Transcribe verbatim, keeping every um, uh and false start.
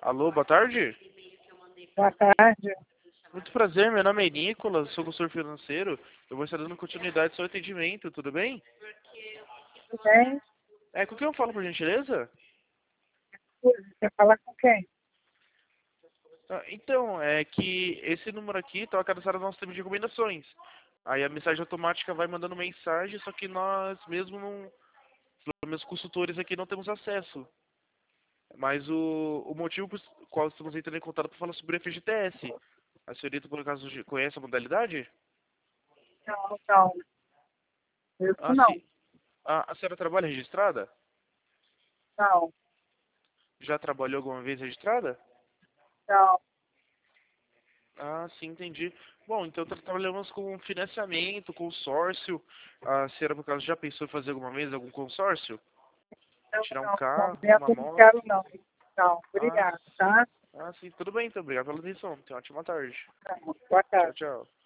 Alô, boa tarde. Boa tarde. Muito prazer, meu nome é Nicolas, sou consultor financeiro. Eu vou estar dando continuidade ao seu atendimento, tudo bem? Tudo bem? É, com quem eu falo, por gentileza? Você fala com quem? Ah, então, é que esse número aqui está cadastrado no nosso sistema de recomendações. Aí a mensagem automática vai mandando mensagem, só que nós mesmo não, pelo menos consultores aqui não temos acesso. Mas o, o motivo por qual estamos entrando em contato para falar sobre o F G T S. A senhorita, por acaso, conhece a modalidade? Não, não. Isso Ah, não. sim. A, a senhora trabalha registrada? Não, Já trabalhou alguma vez registrada? não. Ah, sim, entendi. Bom, então tra- trabalhamos com financiamento, consórcio. A senhora, por acaso, já pensou em fazer alguma vez algum consórcio? Não, Tirar um não. carro, uma Momento não moto? quero, não. Não, Ah, obrigado, tá? ah, sim, tudo bem, então. Obrigado pela atenção. Tenha uma ótima tarde. Não, boa Tchau, tarde. tchau.